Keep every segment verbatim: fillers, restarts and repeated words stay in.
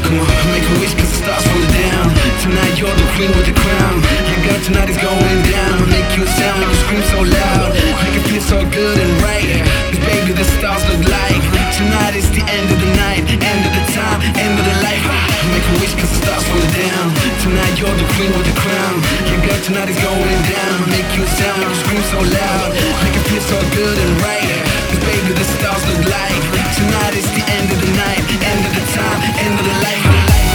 Come on, make a wish cause the stars falling down. Tonight you're the queen with the crown. Your girl tonight is going down. I'll make you a sound, make you scream so loud. Make it feel so good and right. Cause baby the stars look like tonight is the end of the night, end of the time, end of the life. Make a wish cause the stars falling down. Tonight you're the queen with the crown. Your girl tonight is going down. I'll make you a sound, make you scream so loud. Make it feel so good and right. Cause baby the stars look like tonight is the end of the night, end of the time, end of the life.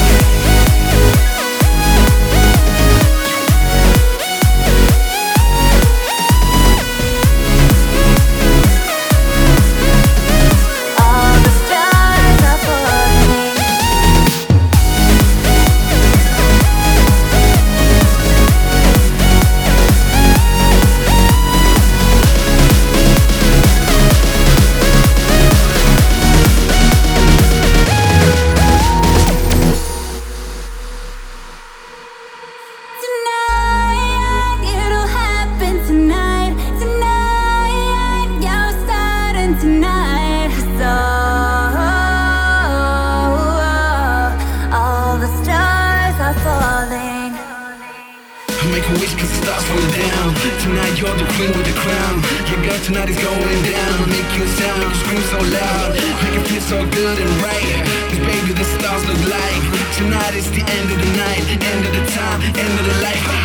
Tonight, so all the stars are falling. Make a wish cause the stars falling down. Tonight you're the queen with the crown. Your girl tonight is going down. Make you a sound, make you scream so loud. Make it feel so good and right. Cause baby the stars look like tonight is the end of the night, end of the time, end of the life.